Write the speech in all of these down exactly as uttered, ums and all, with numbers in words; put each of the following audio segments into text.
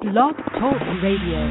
Blog Talk Radio.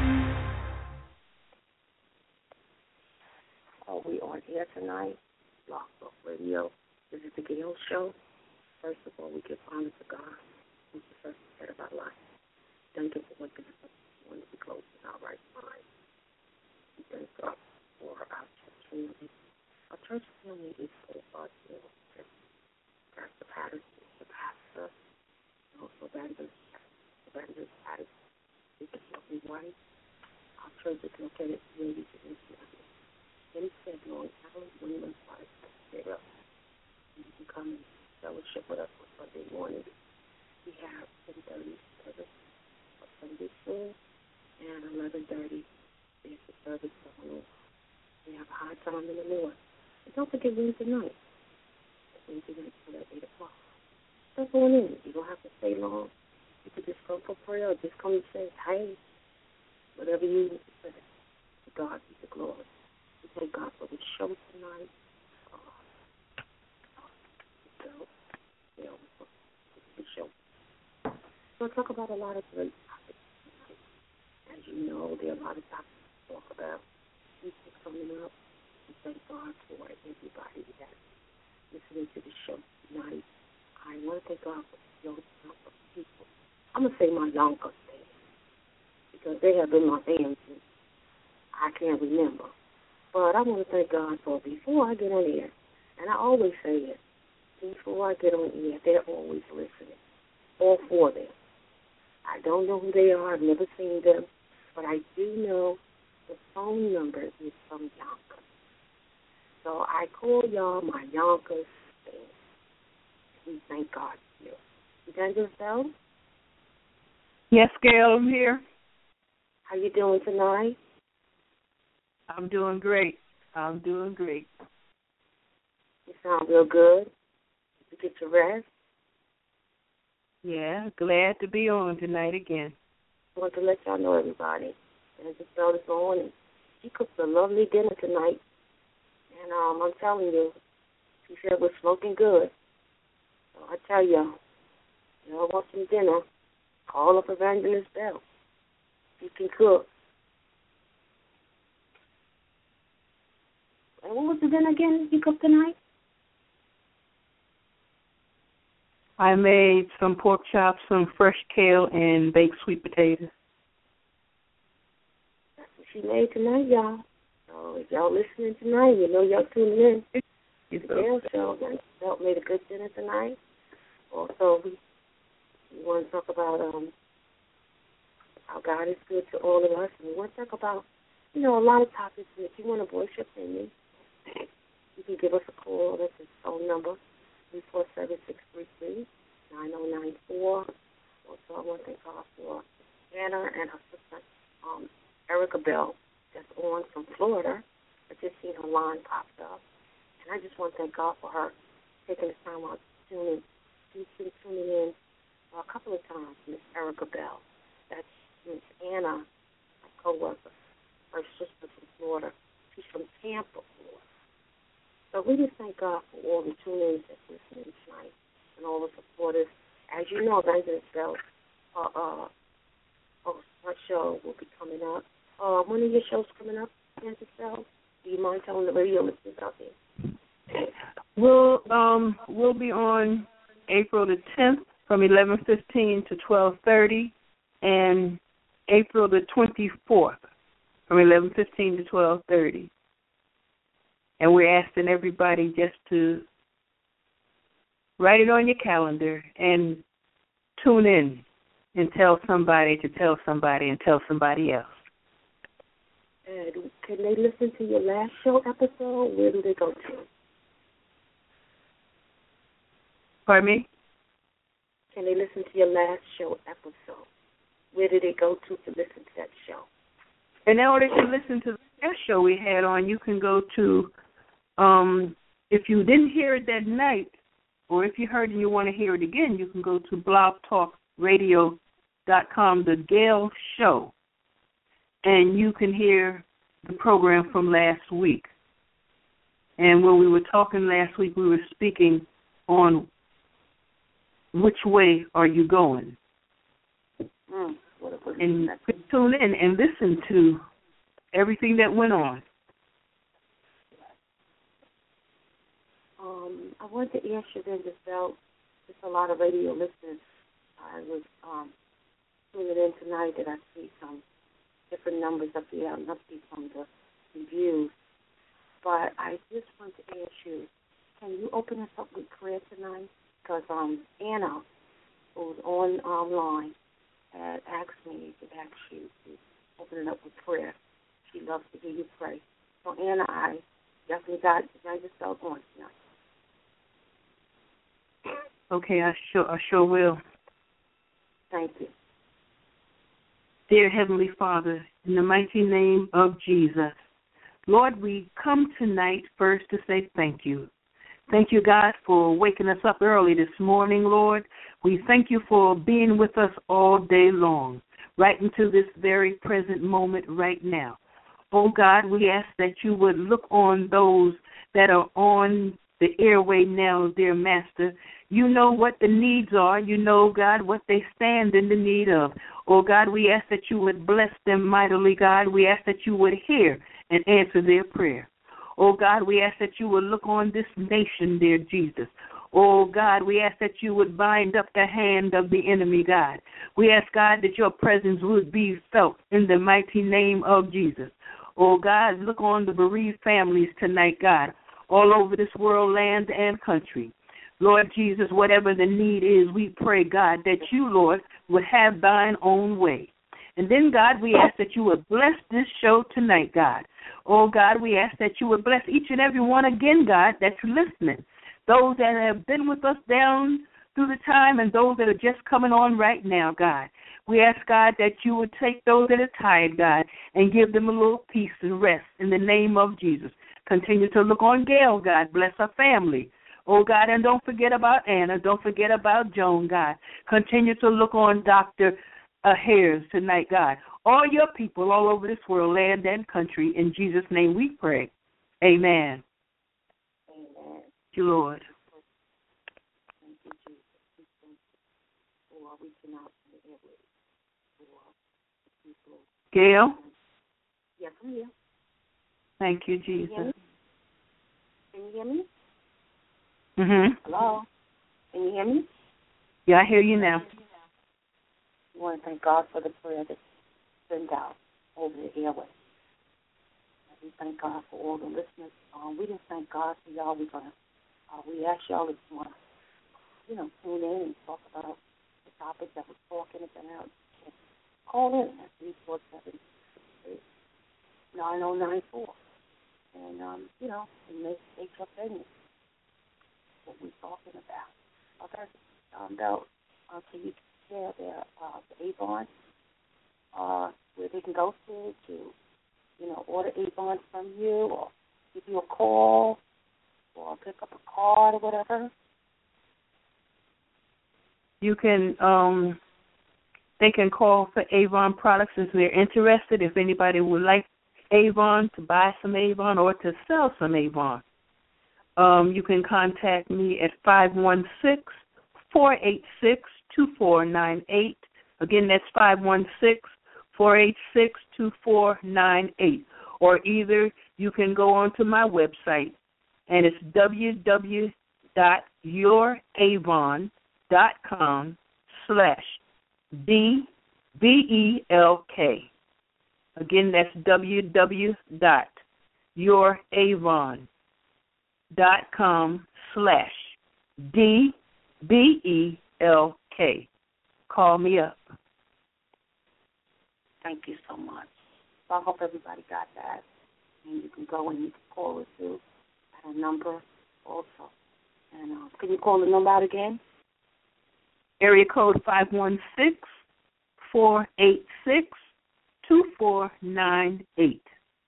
Oh, we are here tonight. Blog Talk Radio. This is the Gail Show. First of all, we give honor to God, who's the first head of our life. Thank you for waking us up this morning to close in our right mind. We thank God for our church community. Our church family is full of our children. Pastor Patterson, the pastor, and also Evangelist, Evangelist Patterson, Deacon Shelby White. Our church is located in the Indiana. Hempstead, Long Island, Williams, Florida. You can come and fellowship with us on Sunday morning. We have ten thirty service for Sunday school and eleven thirty is the service for the Lord. We have a high time in the Lord. And don't forget Wednesday night. Wednesday night till at eight o'clock. Step on in. You don't have to stay long. You can just come for prayer or just come and say, hey, whatever you need to say. To God be the glory. We thank God for the show tonight. Uh, so, you know, the show. So I'll talk about a lot of great topics tonight. As you know, there are a lot of topics to talk about. Easter coming up. We thank God for everybody that's listening to the show tonight. I want to thank God for the young people. I'm going to say my younger fans because they have been my fans since I can't remember. But I want to thank God for before I get on air, and I always say it, before I get on air, they're always listening. All for them. I don't know who they are. I've never seen them. But I do know the phone number is from Yonkers. So I call y'all my Yonkers fans. We thank God for you. Evangelist Bell? Yes, Gail, I'm here. How you doing tonight? I'm doing great. I'm doing great. You sound real good. Did you get your rest? Yeah, glad to be on tonight again. I want to let y'all know, everybody. Evangelist Bell is on, and she cooked a lovely dinner tonight. And um, I'm telling you, she said we're smoking good. So I tell y'all, y'all want some dinner, call up Evangelist Bell. She can cook. And what was the dinner again you cooked tonight? I made some pork chops, some fresh kale, and baked sweet potatoes. That's what she made tonight, y'all. So if y'all listening tonight, you know y'all tuning in. It's the Gail Show. Y'all made a good dinner tonight. Also, we, we want to talk about um, how God is good to all of us. And we want to talk about, you know, a lot of topics. And if you want to voice your opinion, you can give us a call. That's his phone number, three four seven, six three three, nine oh nine four. Also, I want to thank God for Anna and her sister, um, Erica Bell, that's on from Florida. I just seen her line popped up. And I just want to thank God for her taking the time out to tune in. She's been tuning in uh, a couple of times, Miss Erica Bell. That's Miss Anna, my co-worker, her sister from Florida. She's from Tampa, Florida. So we just thank God for all the tune-ins that's listening tonight and all the supporters. As you know, Evangelist Bell, uh, uh, oh, her show will be coming up. Uh, when are your shows coming up, Evangelist Bell? Do you mind telling the radio listeners out there? We'll um we'll be on April the tenth from eleven fifteen to twelve thirty, and April the twenty fourth from eleven fifteen to twelve thirty. And we're asking everybody just to write it on your calendar and tune in and tell somebody to tell somebody and tell somebody else. And can they listen to your last show episode? Where do they go to? Pardon me? Can they listen to your last show episode? Where do they go to to listen to that show? In order to listen to the last show we had on, you can go to, um, if you didn't hear it that night, or if you heard and you want to hear it again, you can go to blog talk radio dot com, The Gail Show, and you can hear the program from last week. And when we were talking last week, we were speaking on which way are you going? Mm, what a good and tune in and listen to everything that went on. Um, I wanted to ask you then, Giselle, just a lot of radio listeners. I was um, tuning in tonight that I see some different numbers up here. I must be from the reviews. But I just want to ask you, can you open us up with prayer tonight? Because um, Anna, who's on online, had asked me to ask you to open it up with prayer. She loves to hear you pray. So Anna, I definitely got got yourself on tonight. Okay, I sure, I sure will. Thank you. Dear Heavenly Father, in the mighty name of Jesus, Lord, we come tonight first to say thank you. Thank you, God, for waking us up early this morning, Lord. We thank you for being with us all day long, right into this very present moment right now. Oh, God, we ask that you would look on those that are on the airway now, dear Master. You know what the needs are. You know, God, what they stand in the need of. Oh, God, we ask that you would bless them mightily, God. We ask that you would hear and answer their prayer. Oh, God, we ask that you would look on this nation, dear Jesus. Oh, God, we ask that you would bind up the hand of the enemy, God. We ask, God, that your presence would be felt in the mighty name of Jesus. Oh, God, look on the bereaved families tonight, God, all over this world, land, and country. Lord Jesus, whatever the need is, we pray, God, that you, Lord, would have thine own way. And then, God, we ask that you would bless this show tonight, God. Oh, God, we ask that you would bless each and every one again, God, that's listening. Those that have been with us down through the time and those that are just coming on right now, God. We ask, God, that you would take those that are tired, God, and give them a little peace and rest in the name of Jesus. Continue to look on Gail, God. Bless her family. Oh, God, and don't forget about Anna. Don't forget about Joan, God. Continue to look on Doctor Uh, Harris tonight, God. All your people all over this world, land and country, in Jesus' name we pray. Amen. Amen. Thank you, Lord. Thank you, Jesus. Thank you for reaching out to the airways for people. Gail? Yes, I'm here. Thank you, Can you Jesus. hear me? Can you hear me? Mm-hmm. Hello? Can you hear me? Yeah, I hear you now. I want to thank God for the prayer that's sent out over the airway. And we thank God for all the listeners. Um, we just thank God for y'all. We're gonna, uh, we ask y'all if you want to, you know, tune in and talk about the topic that we're talking about. Call in at three four seven, nine oh nine four. And, um, you know, and make, make your opinion what we're talking about. Okay? Um, though, uh, can you share their uh, the Avon, uh, where they can go to to, you know, order Avon from you or give you a call or pick up a card or whatever? You can, um, they can call for Avon products if they're interested. If anybody would like Avon, to buy some Avon or to sell some Avon, um, you can contact me at five one six, four eight six, two four nine eight. Again, that's five one six, four eight six, two four nine eight. Or either you can go onto my website, and it's w w w dot your avon dot com slash D B E L K. Again, that's w w w dot your avon dot com slash D B E L K. Call me up. Thank you so much. So I hope everybody got that. And you can go and you can call us too at a number also. And uh, can you call the number out again? Area code five one six, four eight six, two four nine eight.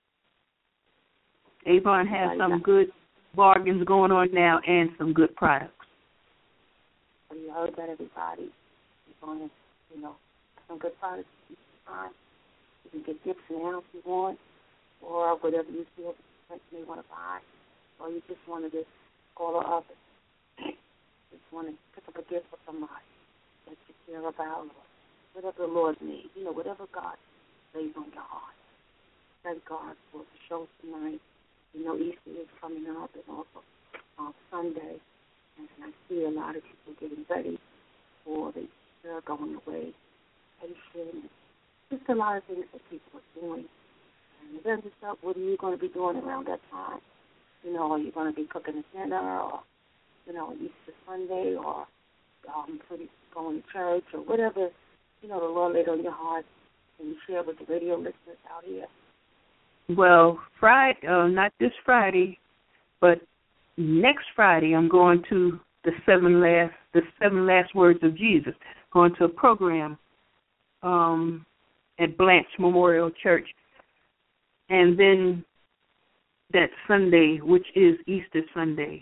Avon has some good bargains going on now and some good products. So you heard that, everybody. Avon has, you know, some good products. You can get gifts now if you want, or whatever you feel that you may want to buy, or you just want to just call her up and just want to pick up a gift for somebody that you care about, or whatever the Lord needs, you know, whatever God lays on your heart. Thank God for the show tonight. You know, Easter is coming up, and also uh, Sunday, and I see a lot of people getting ready for the Easter, going away, vacation, just a lot of things that people are doing. And then just up, what are you going to be doing around that time? You know, are you going to be cooking a dinner, or, you know, Easter Sunday, or um, pretty going to church, or whatever, you know, the Lord laid on your heart, and you share with the radio listeners out here? Well, Friday, uh, not this Friday, but next Friday, I'm going to the seven last, the seven last words of Jesus. Going to a program um, at Blanche Memorial Church, and then that Sunday, which is Easter Sunday,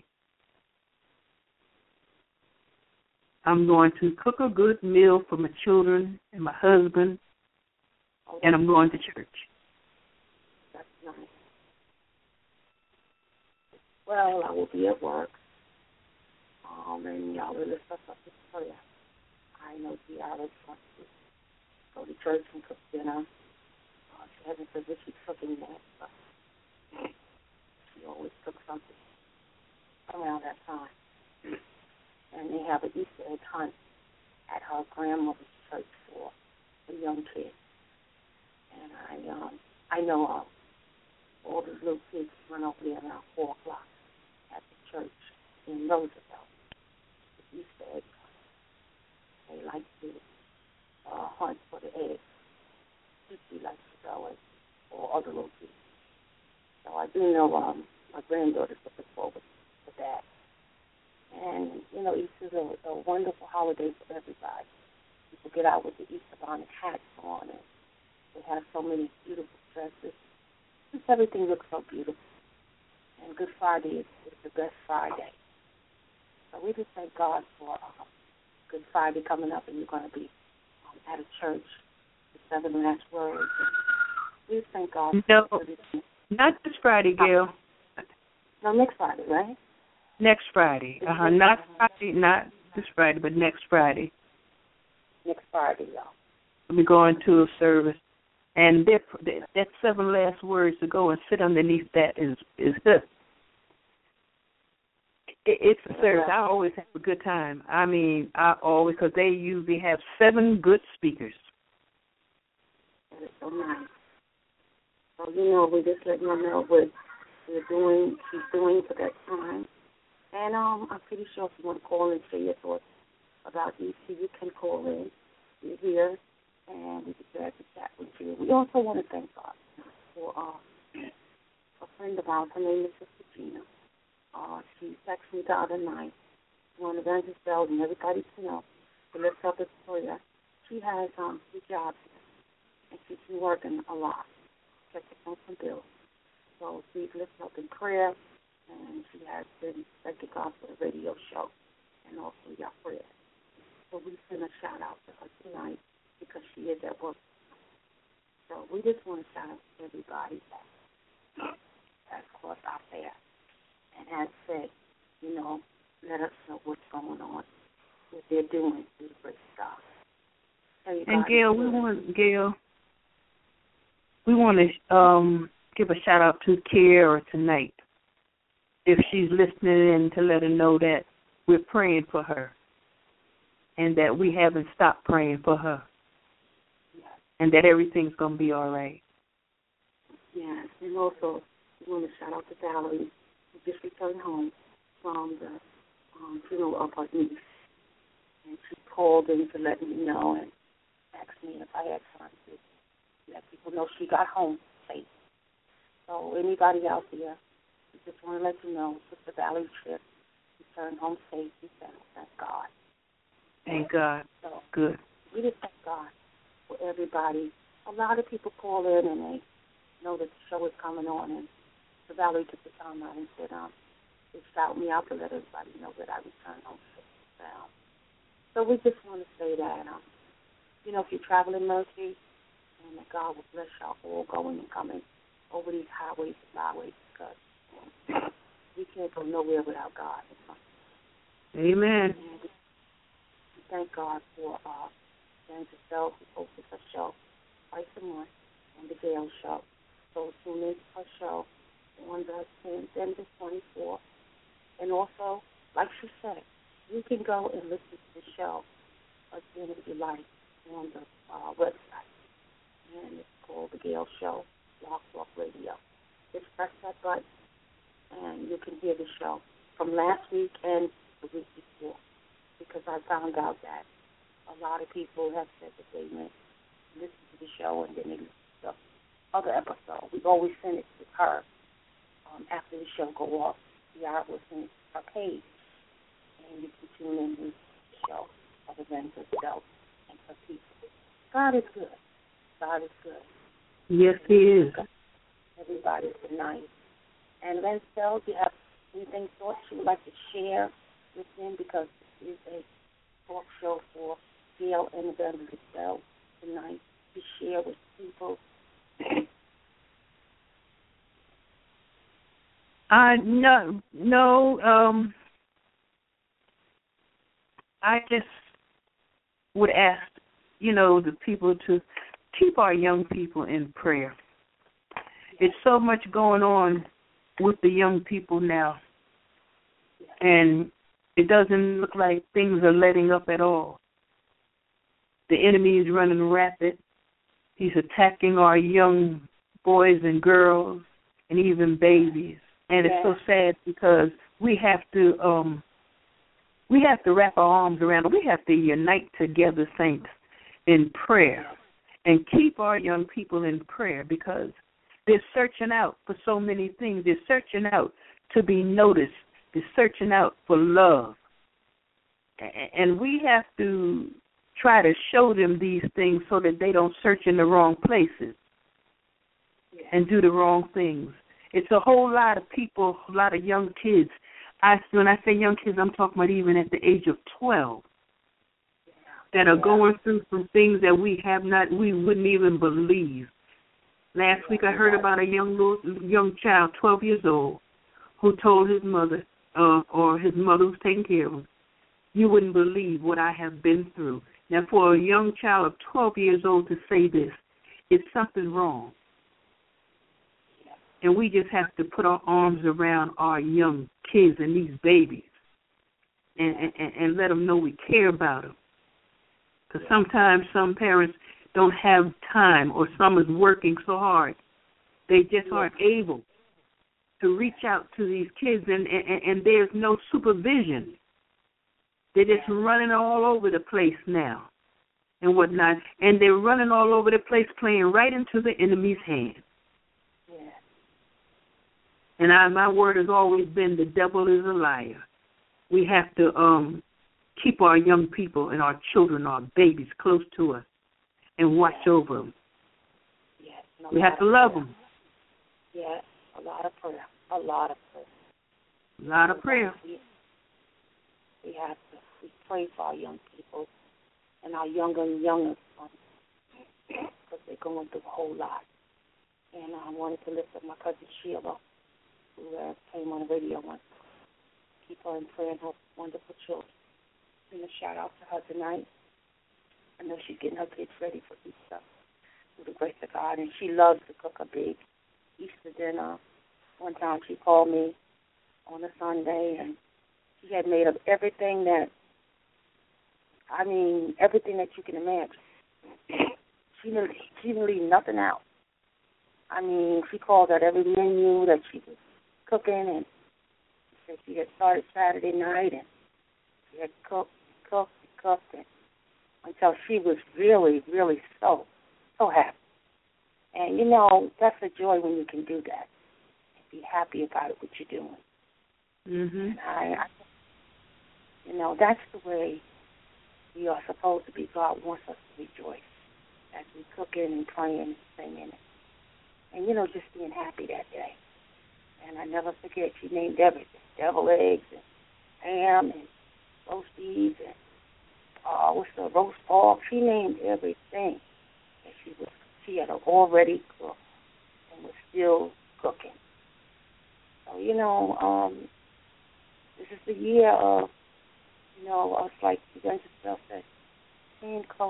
I'm going to cook a good meal for my children and my husband, and I'm going to church. That's nice. Well, I will be at work, um, and y'all will lift us up in prayer. I know Tiara wants to go to church and cook dinner. Uh, she hasn't said that she's cooking that, but she always cooks something around that time. And they have an Easter egg hunt at her grandmother's church for the young kids. And I um I know um, all the little kids run over there around four o'clock at the church in Roosevelt. The Easter egg hunt. They like to uh, hunt for the eggs. She likes to go, and or other little kids. So I do know um, my granddaughter's looking forward to that. And, you know, Easter's a, a wonderful holiday for everybody. People get out with the Easter bonnet hats on, and they have so many beautiful dresses. Just everything looks so beautiful. And Good Friday is, is the best Friday. So we just thank God for uh, Good Friday coming up, and you're going to be um, at a church, the seven last words. And we just thank God no, for everything. Not this Friday, Gail. No, next Friday, right? Next Friday. Uh-huh. Not Friday, not this Friday, but next Friday. Next Friday, y'all. We'll be going to a service. And that, that seven last words to go and sit underneath that is, is it, it's a service. I always have a good time. I mean, I always, because they usually have seven good speakers. That is so nice. So, you know, we just let you know what we're doing, she's doing for that time. And um, I'm pretty sure if you want to call in and share your thoughts about Easter, you can call in. You're here, and we'd be glad to chat with you. We also want to thank God for uh, a friend of ours. Her name is Sister Gina. Uh, she texted me the other night. She wanted Evangelist Bell and everybody to know to lift up in prayer. She has um, two jobs, and she's been working a lot, catching on some bills. So please lift up in prayer. And she has been thanking God for the radio show and also your prayers. So we send a shout out to her tonight because she is at work. So we just want to shout out to everybody that has crossed out there and has said, you know, let us know what's going on, what they're doing through the great stuff. And Gail, we want Gail, we want to um, give a shout out to Kiara tonight. If she's listening in, to let her know that we're praying for her and that we haven't stopped praying for her and that everything's going to be all right. Yes, and also we want to shout out to Valerie, who just returned home from the um, funeral of her niece. And she called in to let me know and asked me if I had time to let people know she got home safe. So anybody out there, I just want to let you know, Sister Valley trip returned home safe. We found, thank God. Thank God. So good. We just thank God for everybody. A lot of people call in and they know that the show is coming on, and the Valley took the time out and said, um, they shout me out to let everybody know that I returned home safe and sound. So we just want to say that, um, you know, if you travel in mercy, and that God will bless y'all all going and coming over these highways and byways, because we can't go nowhere without God. Amen. And we thank God for uh, Jen Giselle, who hosts her show twice a month on the Gail Show. So tune in to her show on the tenth and the twenty-fourth. And also, like she said, you can go and listen to the show again if you like on the uh, website. And it's called The Gail Show, Blog Talk Radio. Just press that button and you can hear the show from last week and the week before, because I found out that a lot of people have said that they went and listened to the show and then they listened to the other episode. We always send it to her um, after the show go off. The art will send it to her page, and you can tune in to the show other than herself and her people. God is good. God is good. Yes, He is. Everybody tonight. And Len Sells, do you have anything thoughts you would like to share with him, because this is a talk show for Gail and Evangelist Sells tonight to share with people. Uh, no, no. Um, I just would ask, you know, the people to keep our young people in prayer. It's so much going on with the young people now, and it doesn't look like things are letting up at all. The enemy is running rapid. He's attacking our young boys and girls and even babies. And it's so sad because we have to um, we have to wrap our arms around it. We have to unite together, saints, in prayer and keep our young people in prayer, because they're searching out for so many things. They're searching out to be noticed. They're searching out for love. And we have to try to show them these things so that they don't search in the wrong places and do the wrong things. It's a whole lot of people, a lot of young kids. I, when I say young kids, I'm talking about even at the age of twelve, that are going through some things that we have not, we wouldn't even believe. Last week I heard about a young little, young child, twelve years old, who told his mother, uh, or his mother who's taking care of him, "You wouldn't believe what I have been through." Now, for a young child of twelve years old to say this, it's something wrong. And we just have to put our arms around our young kids and these babies and, and, and let them know we care about them. Because sometimes some parents don't have time, or some is working so hard, they just aren't able to reach out to these kids, and, and, and there's no supervision. They're just running all over the place now and whatnot, and they're running all over the place playing right into the enemy's hand. Yeah. And I, my word has always been, the devil is a liar. We have to um, keep our young people and our children, our babies, close to us and watch yeah. over them. Yeah. No, we have to love prayer. them. Yeah, a lot of prayer. A lot of prayer. A lot of prayer. We, we have to we pray for our young people and our younger and younger ones, because they're going through a whole lot. And I wanted to lift up my cousin Sheila, who uh, came on the radio once. Keep her in prayer and her wonderful children. And a shout out to her tonight. I know she's getting her kids ready for Easter through the grace of God, and she loves to cook a big Easter dinner. One time she called me on a Sunday, and she had made up everything that, I mean, everything that you can imagine. She didn't, she didn't leave nothing out. I mean, she called out every menu that she was cooking, and she said she had started Saturday night, and she had cooked, cooked, and cooked, and until she was really, really so, so happy. And, you know, that's a joy when you can do that and be happy about it, what you're doing. Mm-hmm. And I, I, you know, that's the way we are supposed to be. God wants us to rejoice as we cooking and praying and singing. And, you know, just being happy that day. And I never forget, she named everything, devil eggs and ham and roast beef and uh, what's the roast pork. She named everything. And she was she had already cooked and was still cooking. So, you know, um, this is the year of, you know, us like Evangelist Self said, staying close and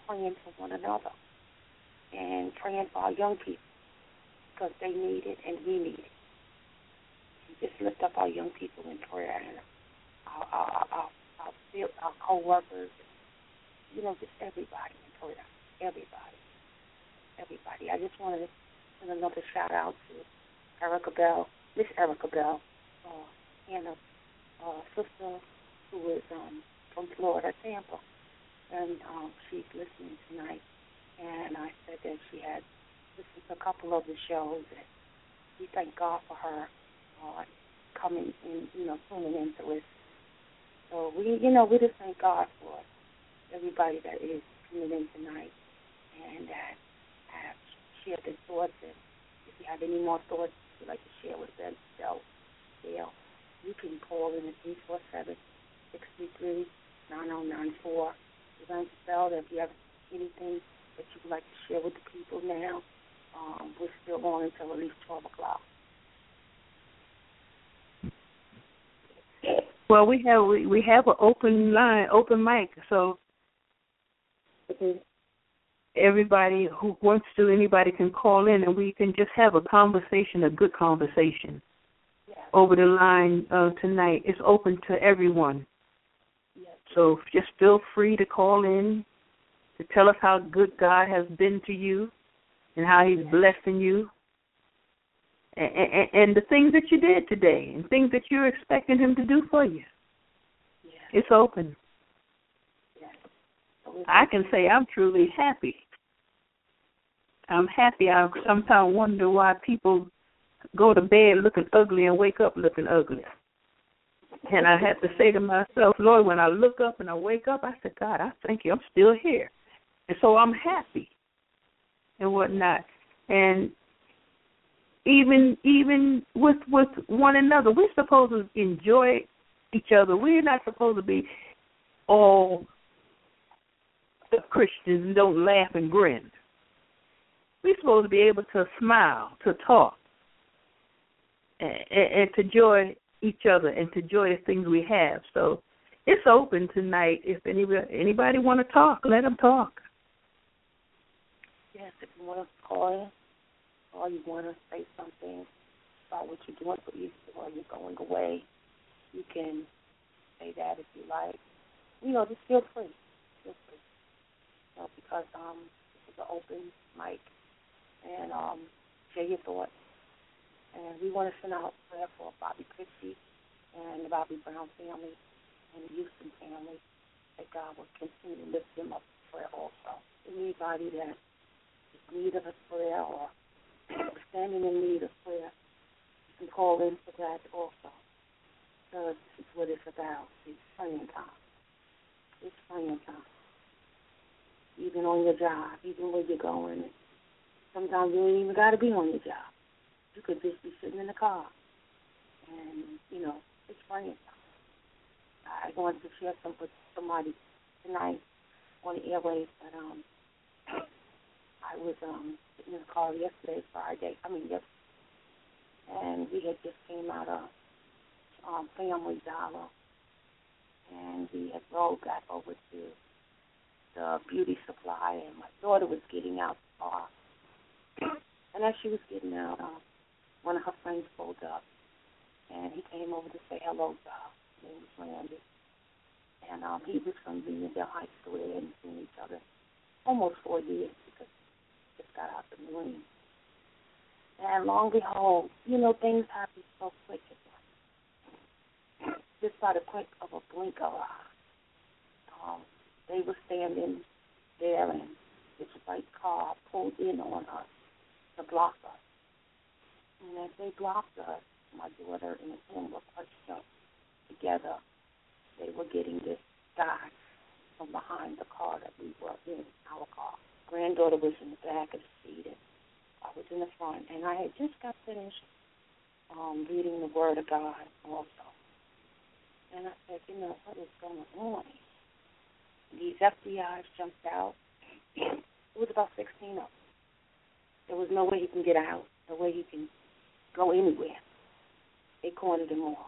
praying for one another and praying for our young people because they need it and we need it. Just lift up our young people in prayer and our, our, our, our, our, our co-workers, you know, just everybody in prayer, everybody, everybody. I just wanted to send another shout-out to Erica Bell, Miss Erica Bell, uh, Hannah's uh, sister who is um, from Florida, Tampa, and um, she's listening tonight. And I said that she had listened to a couple of the shows, and we thank God for her uh, coming in, you know, tuning in to listen. So we, you know, we just thank God for everybody that is tuning in tonight and that have shared their thoughts. And if you have any more thoughts you'd like to share with them, so, Dale, you can call in at three four seven, six three three, nine zero nine four. Event spelled. If you have anything that you would like to share with the people now, um, we're still on until at least twelve o'clock. Well, we have we, we have an open line, open mic, so Mm-hmm. everybody who wants to, anybody can call in, and we can just have a conversation, a good conversation, Yes. over the line uh, tonight. It's open to everyone. Yes. So just feel free to call in to tell us how good God has been to you and how he's Yes. blessing you and, and, and the things that you did today and things that you're expecting him to do for you. Yes. It's open. Yes. So I can say I'm truly happy. I'm happy. I sometimes wonder why people go to bed looking ugly and wake up looking ugly. And I had to say to myself, Lord, when I look up and I wake up, I said, God, I thank you. I'm still here. And so I'm happy and whatnot. And even even with with one another, we're supposed to enjoy each other. We're not supposed to be all Christians and don't laugh and grin. We're supposed to be able to smile, to talk, and, and to enjoy each other and to enjoy the things we have. So it's open tonight. If anybody, anybody want to talk, let them talk. Yes, if you want to call in or you want to say something about what you're doing for Easter or you're going away, you can say that if you like. You know, just feel free. Feel free. You know, because um, this is an open mic. And um, share your thoughts. And we want to send out prayer for Bobby Christie and the Bobby Brown family and the Houston family, that God will continue to lift them up in prayer also. Anybody that is in need of a prayer or standing in need of prayer, you can call in for that also. Because this is what it's about. It's praying time. It's praying time. Even on your job, even where you're going. Sometimes you ain't even got to be on your job. You could just be sitting in the car. And, you know, it's praying time. I wanted to share some with somebody tonight on the airwaves that um, I was um, sitting in the car yesterday, Friday, I mean, yesterday, and we had just came out of um, Family Dollar, and we had rolled back over to the beauty supply, and my daughter was getting out the car. And as she was getting out, um, one of her friends pulled up, and he came over to say hello to her. His name was Randy. And um, he was from Unionville High School. They hadn't seen each other almost four years because he just got out the Marine. And long and behold, you know, things happen so quick. Just by the quick of a blink of an eye. Um, they were standing there, and this white car pulled in on us to block us. And as they blocked us, my daughter and him were pushed up together. They were getting this guy from behind the car that we were in, our car. Granddaughter was in the back of the seat, and I was in the front. And I had just got finished um, reading the Word of God also. And I said, you know, what is going on? These F B Is jumped out. It was about sixteen of them. There was no way he can get out, no way he can go anywhere. They cornered him off.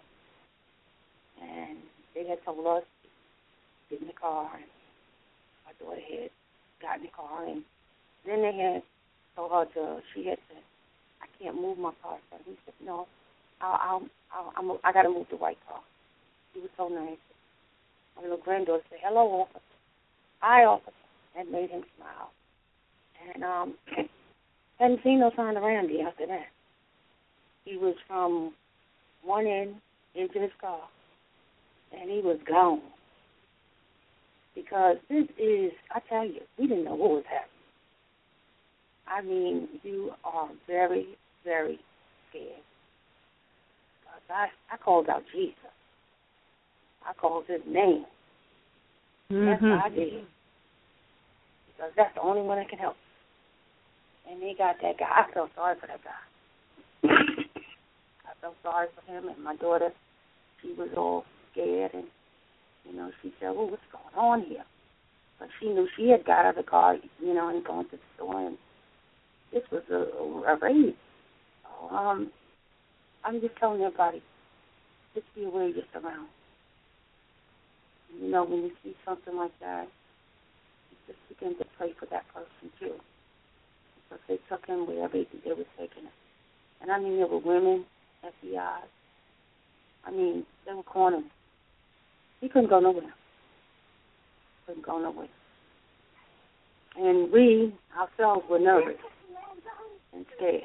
And they had told us to get in the car, and my daughter had got in the car, and then they had told her to, she had said, I can't move my car. So he said, no, I'll, I'll, I'll, I'll I got to move the white car. He was so nice. My little granddaughter said, hello, officer. Hi, officer. That made him smile. And um, hadn't seen no sign of Randy after that. He was from one end into his car, and he was gone. Because this is, I tell you, we didn't know what was happening. I mean, you are very, very scared. Because I, I called out Jesus. I called his name. Mm-hmm. That's what I did. Because that's the only one that can help. And they got that guy. I felt sorry for that guy. I felt sorry for him. And my daughter, she was all scared. And, you know, she said, well, what's going on here? But she knew she had got out of the car, you know, and gone to the store. And this was a, a raid. So, um, I'm just telling everybody, just be aware of your surroundings. You know, when you see something like that, just begin to pray for that person, too. Because they took him wherever they were taking him. And I mean, there were women, F B Is. I mean, they were cornered. He couldn't go nowhere. Couldn't go nowhere. And we, ourselves, were nervous and scared.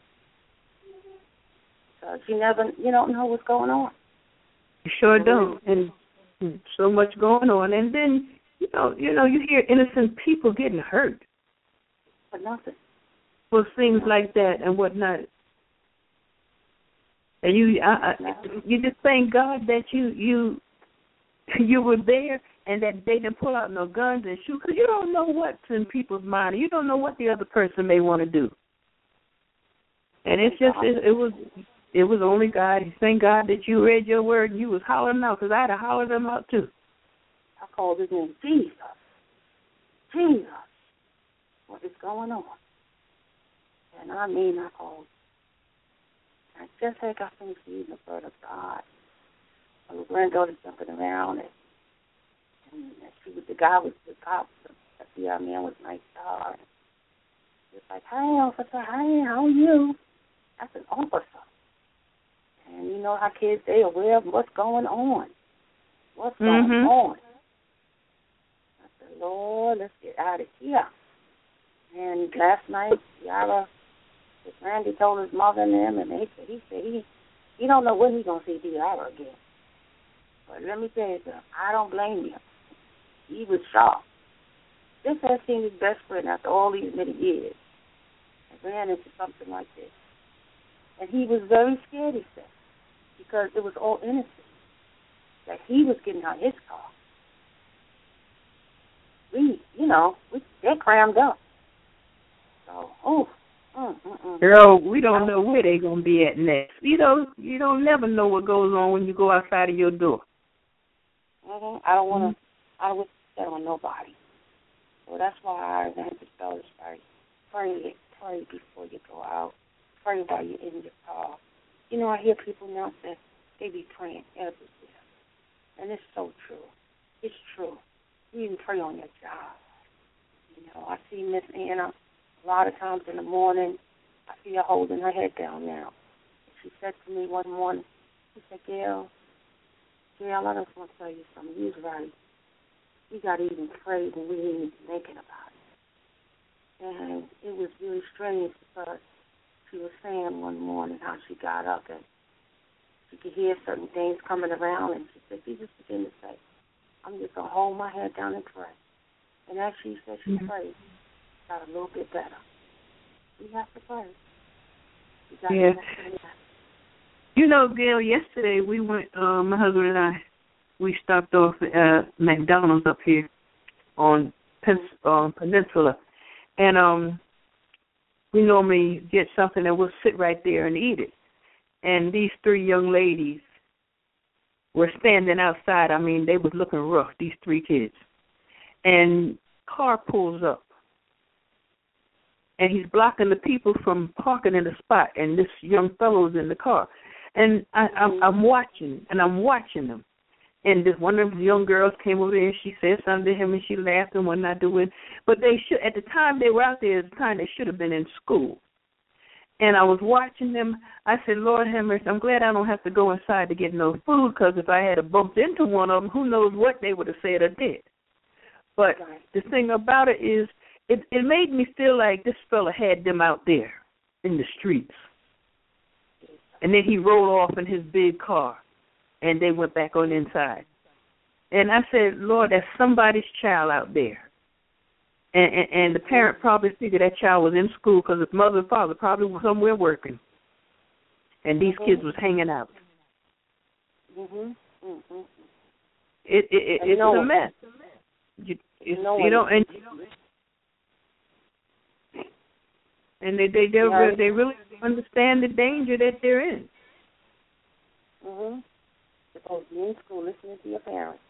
Because you never, you don't know what's going on. You sure don't. And so much going on. And then, you know, you know, you hear innocent people getting hurt. For nothing. For things like that and whatnot. And you, I, I, you just thank God that you, you, you were there and that they didn't pull out no guns and shoot. Because you don't know what's in people's mind. You don't know what the other person may want to do. And it's just, it, it was, it was only God. Thank God that you read your word and you was hollering out, because I'd have hollered them out too. I called his name, Jesus. Jesus. What is going on? And I mean, I called. I just had got finished reading the word of God. My little granddaughter jumping around, and, and she was, the guy was the cop, the F B I man was nice to her. He was like, hi, officer, hi, how are you? That's an officer. And you know how kids, they aware of what's going on. What's going mm-hmm. on? I said, Lord, let's get out of here. And last night, Yara, Randy told his mother and them, and they said, he said he, he don't know when he's going to see Yara again. But let me tell you something, I don't blame him. He was shocked. This has seen his best friend after all these many years. And ran into something like this. And he was very scared, he said, because it was all innocent. That he was getting out of his car. We, you know, we, they're crammed up. So, oh, mm, mm, mm. Girl, we don't know where they're going to be at next. You know, you don't never know what goes on when you go outside of your door. Mm-hmm. I don't want to, mm-hmm. I don't wish to settle on nobody. So that's why I had to spell this right. Pray, pray before you go out. Pray while you're in your car. You know, I hear people now say they be praying everywhere. And it's so true. It's true. You even pray on your job. You know, I see Miss Anna a lot of times in the morning. I see her holding her head down now. She said to me one morning, she said, Gail, Gail, I just want to tell you something. You're right. We got to even pray when we ain't even thinking about it. And it was really strange because she was saying one morning how she got up and she could hear certain things coming around, and she said, she just began to say, I'm just going to hold my head down and pray. And as she said she mm-hmm. prayed, it got a little bit better. We have to pray. We got yeah. to pray. You know, Gail, yesterday we went, uh, my husband and I, we stopped off at uh, McDonald's up here on Pen- uh, Peninsula. And um, we normally get something and we'll sit right there and eat it. And these three young ladies were standing outside. I mean, they was looking rough, these three kids. And car pulls up. And he's blocking the people from parking in the spot. And this young fellow's in the car. And I, I'm, I'm watching, and I'm watching them. and this one of the young girls came over there and she said something to him and she laughed and whatnot doing. But they should, at the time they were out there, at the time they should have been in school. And I was watching them. I said, Lord have mercy, I'm glad I don't have to go inside to get no food, because if I had bumped into one of them, who knows what they would have said or did. But the thing about it is, it, it made me feel like this fella had them out there in the streets. And then he rolled off in his big car, and they went back on inside. And I said, Lord, that's somebody's child out there. And, and, and the parent probably figured that child was in school because his mother and father probably were somewhere working. And these mm-hmm. kids was hanging out. Mm-hmm. Mm-hmm. It, it, it, it's a mess. You, it's, no you know, and, and they they they, yeah. they really understand the danger that they're in. Mhm. Supposed to be in school listening to your parents.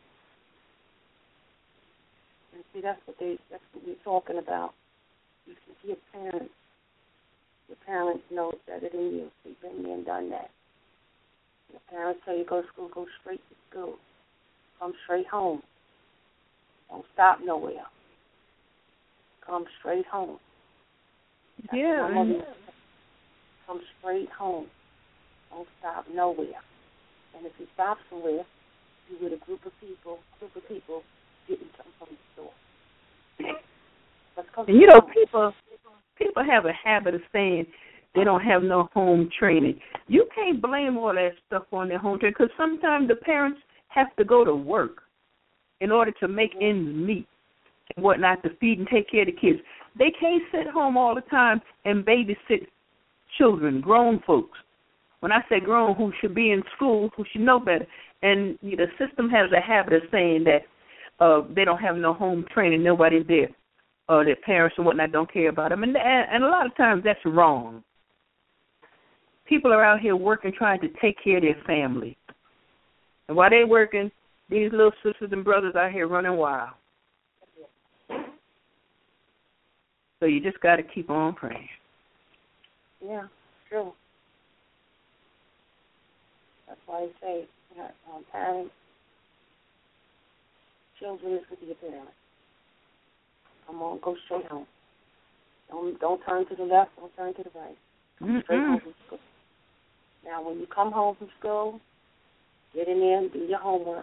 And see, that's what they that's what we're talking about. You see your parents. Your parents know better than you. They've been there and done that. Your parents tell you go to school, go straight to school. Come straight home. Don't stop nowhere. Come straight home. That's yeah. Come straight home. Don't stop nowhere. And if you stop somewhere, you're with a group of people, group of people getting something from the store. And you know, people people have a habit of saying they don't have no home training. You can't blame all that stuff on their home training, because sometimes the parents have to go to work in order to make ends meet and whatnot, to feed and take care of the kids. They can't sit home all the time and babysit children, grown folks. When I say grown, who should be in school, who should know better. And you know, the system has a habit of saying that uh, they don't have no home training, nobody's there, or their parents and whatnot don't care about them. And, and a lot of times that's wrong. People are out here working, trying to take care of their family. And while they're working, these little sisters and brothers out here running wild. So you just got to keep on praying. Yeah, true. That's why I say, um, parents, children is with your parents. Come on, go straight home. Don't don't turn to the left, don't turn to the right. Come mm-hmm. straight home from school. Now, when you come home from school, get in there and do your homework.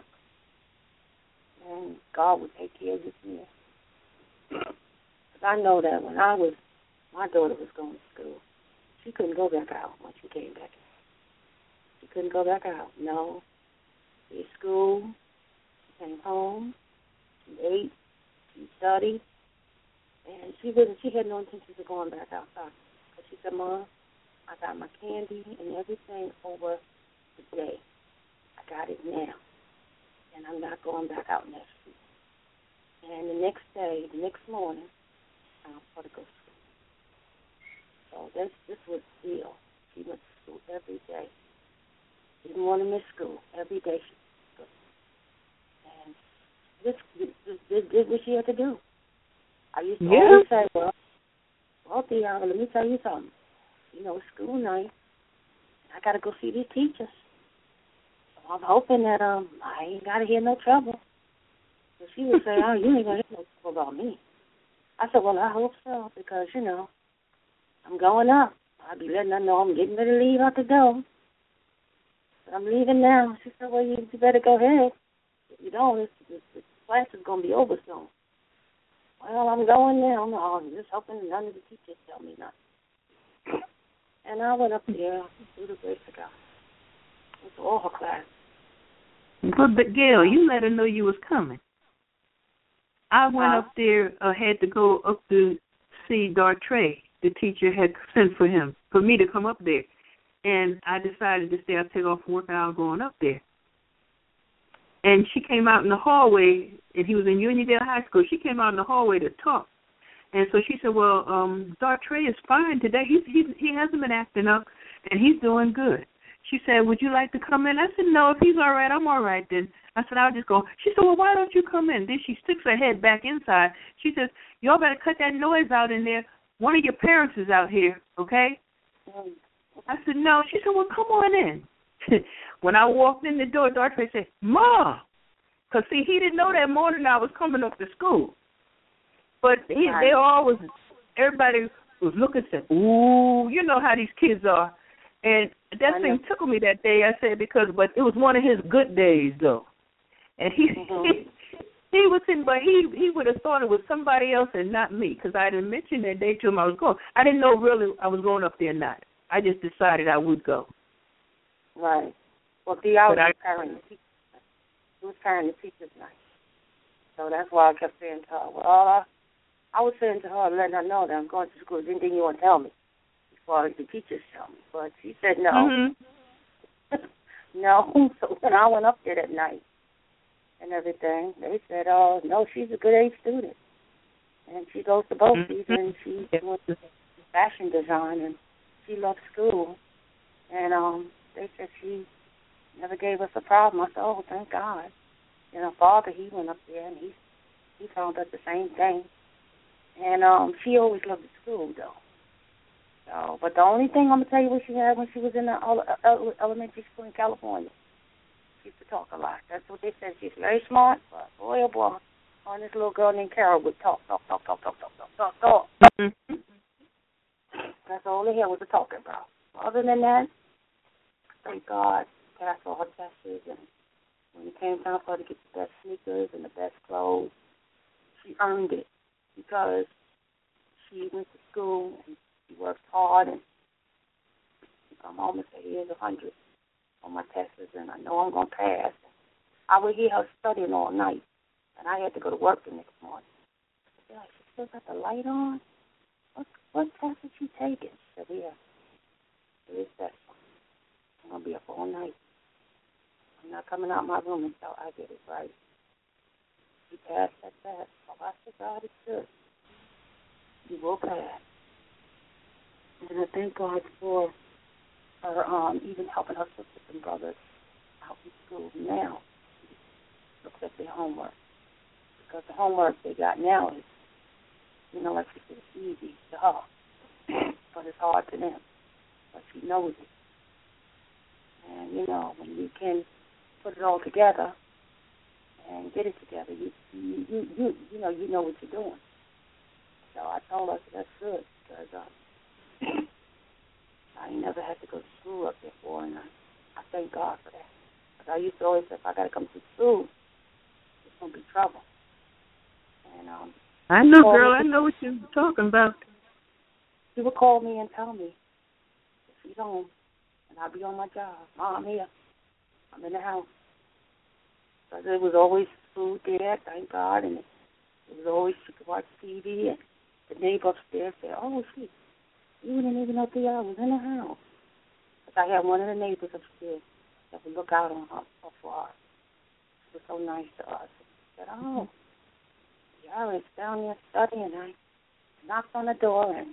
And God will take care of you from there. Because I know that when I was, my daughter was going to school, she couldn't go back out when she came back in. She couldn't go back out. No. She at school, she came home, she ate, she studied, and she wasn't, she had no intentions of going back outside. But she said, Mom, I got my candy and everything over the day. I got it now. And I'm not going back out next week. And the next day, the next morning, I'm going to go to school. So this, this was the deal. She went to school every day. Didn't want to miss school. Every day she went to school. And this, this, this, this is what she had to do. I used to yeah. always say, well, well, Deanna, let me tell you something. You know, it's school night. I got to go see these teachers. So I'm hoping that um I ain't got to hear no trouble. So she would say, oh, you ain't going to hear no trouble about me. I said, well, I hope so, because, you know, I'm going up. I'll be letting her know I'm getting ready to leave out the door. But I'm leaving now. She said, well, you, you better go ahead. If you don't, this, this, this class is going to be over soon. Well, I'm going now. No, I'm just hoping none of the teachers tell me nothing. And I went up there through the grace of God. It was all her class. But, but Gail, you let her know you was coming. I went uh, up there, uh, had to go up to see Dartrey. The teacher had sent for him, for me to come up there. And I decided to stay. I'd take off work and I was going up there. And she came out in the hallway, and he was in Uniondale High School. She came out in the hallway to talk. And so she said, well, um, Dartrey is fine today. He's, he's, he hasn't been acting up, and he's doing good. She said, would you like to come in? I said, no, if he's all right, I'm all right then. I said, I'll just go. She said, well, why don't you come in? Then she sticks her head back inside. She says, y'all better cut that noise out in there. One of your parents is out here, okay? I said, no. She said, well, come on in. When I walked in the door, Dartrey said, Ma, Because, see, he didn't know that morning I was coming up to school. But he, Right. they always, everybody was looking and said, ooh, you know how these kids are. And that I thing know. tickled me that day, I said, because, but it was one of his good days, though. And he, Mhm. he, he was in, but he, he would have thought it was somebody else and not me, because I didn't mention that day to him I was going. I didn't know really I was going up there or not. I just decided I would go. Right. Well, see, I was But I- carrying the teacher's night. He was carrying the teacher's night. So that's why I kept saying to her, well, I, I was saying to her, letting her know that I'm going to school. Anything you want to tell me before the teachers tell me. But she said no. Mm-hmm. No. So when I went up there that night and everything, they said, oh, no, she's a good A student. And she goes to both Mm-hmm. these, and she's doing fashion design, and she loves school. And um, they said she never gave us a problem. I said, oh, thank God. And her father, he went up there, and he he found out the same thing. And um, she always loved the school, though. So, but the only thing I'm going to tell you what she had when she was in the ele- elementary school in California, she used to talk a lot. That's what they said. She's very smart, but boy, oh boy, on this little girl named Carol would talk, talk, talk, talk, talk, talk, talk, talk, talk. Mm-hmm. That's all they had was the talking about. Other than that, thank God, passed all her tests, and when it came time for her to get the best sneakers and the best clothes, she earned it because she went to school and she worked hard, and I'm almost at years one hundred on my tests, and I know I'm going to pass. I would hear her studying all night, and I had to go to work the next morning. Yeah, she still got the light on? What, what test is she taking? She said, yeah, it is that one. I'm going to be up all night. I'm not coming out of my room until I get it right. She passed that test. So I said, God, it's good. You will pass. And I thank God for her um, even helping her sisters and brothers out in school now. Look at their homework. Because the homework they got now is, you know, like she said, it's easy to her. But it's hard to them. But she knows it. And, you know, when you can put it all together and get it together, you you you, you, you know, you know what you're doing. So I told her that's good because uh, I ain't never had to go to school up there for, and I, I thank God for that. Because I used to always say, if I got to come to school, it's going to be trouble. And um, I know, girl. I know what you're talking about. She would call me and tell me if she's home, and I'll be on my job. Mom, I'm here. I'm in the house. Because there was always food there, thank God, and it was always she could watch T V, and the neighbor upstairs said, oh, she, you didn't even know Thea was in the house. Because I had one of the neighbors upstairs that would look out on her for her. She was so nice to us. She said, oh, Yara's down there studying. I knocked on the door, and